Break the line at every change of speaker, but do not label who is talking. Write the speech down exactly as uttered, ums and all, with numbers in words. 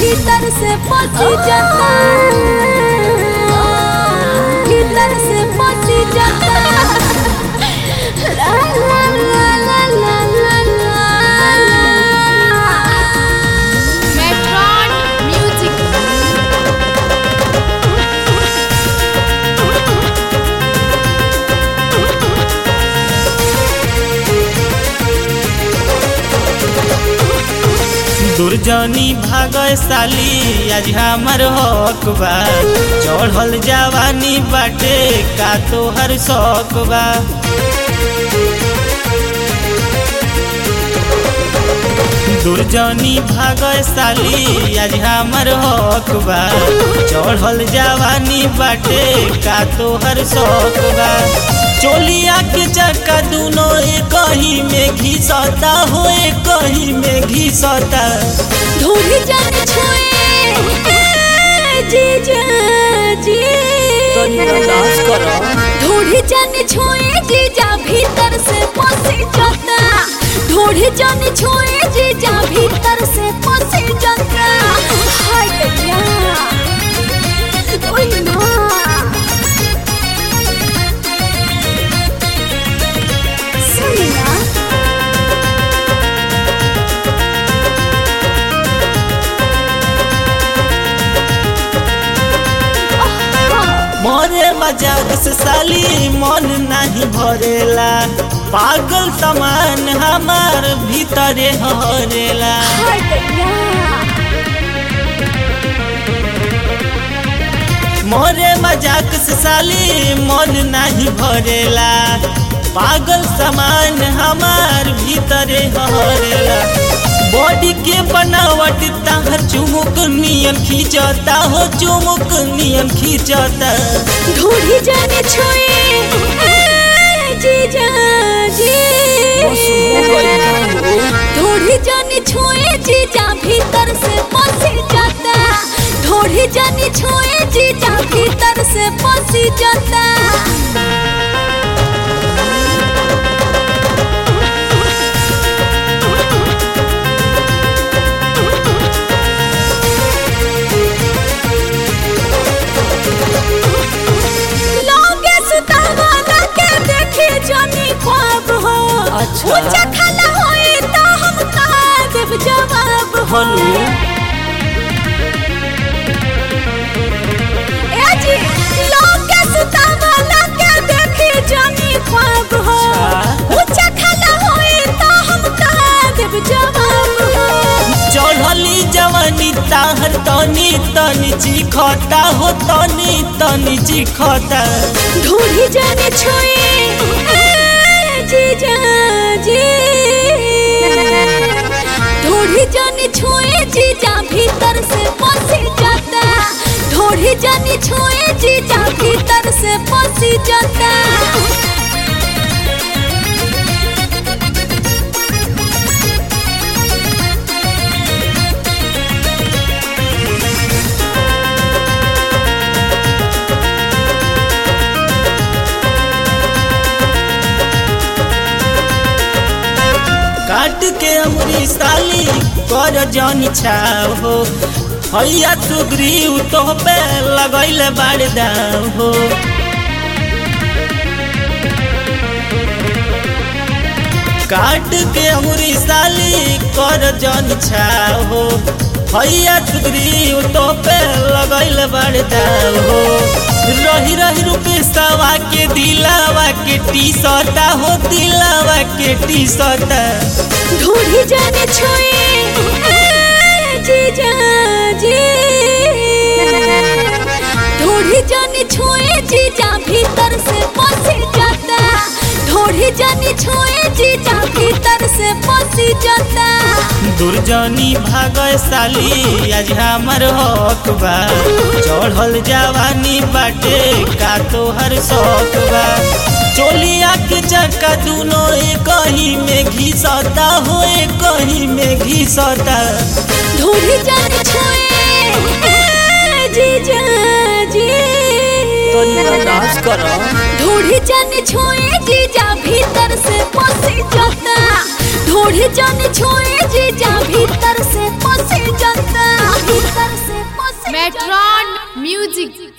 भीतर से पसी जाता, भीतर से पसी जाता। ला ला ला ला ला ला ला। मेट्रॉन म्यूजिक।
दुर्जनी भागय साली आज हमर हक बा, चढ़ल जवानी बाटे का तोहर शौक बा। दुर्जनी भागय साली आज हमर हक बा, चढ़ल जवानी बाटे का तोहर शौक बा। चोलिया के चक्का दूनो एक ही में घिसता हो, एक ही में घिसता।
ढूंढी जाने छोए जीजा जी, ढूंढी जाने छोए जीजा भीतर से पसी जाता, ढूंढी जाने छोए जीजा भीतर से पसी जाता। हाय भैया ओए ना
मोरे मजाक से साली मन नहीं भरेला, पागल समान हमार भीतरे हरेला। मोरे मजाक से साली मन नहीं भरेला, पागल समान हमार भीतरे हरेला। बॉडी के बनावट ताहर चुमुक नियन खींचता हो, चुमुक नियन खींचता।
ढूंढी जाने छोए जीजा जी, ढूंढी जाने छोए जीजा भीतर से पसी जाता, ढूंढी जाने छोए जीजा भीतर से पसी जाता।
अच्छा
ऊंचा खाला होए तो हम का देव जवाब हो। ए जी लोग के सुतावला के देखी जानी ख्वाब हो, ऊंचा खाला होए तो हम का देव जवाब हो।
चढ़ली जवानी ताहर तनी तनी चिखता हो, तनी तनी चिखता।
ढूंढी जाने छोए जीजा जी, ढूंढी जाने छोए जीजा भीतर से पसी जाता, ढूंढी जाने छोए जीजा भीतर से पसी जाता।
काट के अमरी साली कर जानी छाव हो, हैया सुग्रीव तो पे लगैले बाड़ दाव हो। काट के अमरी साली कर जानी छाव हो, हैया सुग्रीव तो पे लगैले बाड़ दाव हो। रही रही रुपए सवा के दिलावा के टी सता हो, दिलावा के टी सता।
ढूंढी जाने छोए जीजा जी, ढूंढी जाने छोए जीजा भीतर से पसी जाता, ढूंढी जाने छोए जीजा भीतर से पसी जाता।
दुर्जनी भागय साली आज हमर हक बा, चढ़ल जवानी बाटे का तोहर शौक बा। चोलिया के चक्का दूनो एक ही में घिसता हो, एक ही में घिसता।
ढूंढी जाने छोए जीजा जी, ढूंढी जाने छोए जीजा भीतर से पसी जाता, ढूंढी जाने छोए जीजा भीतर से पसी जाता।
Tetron Music.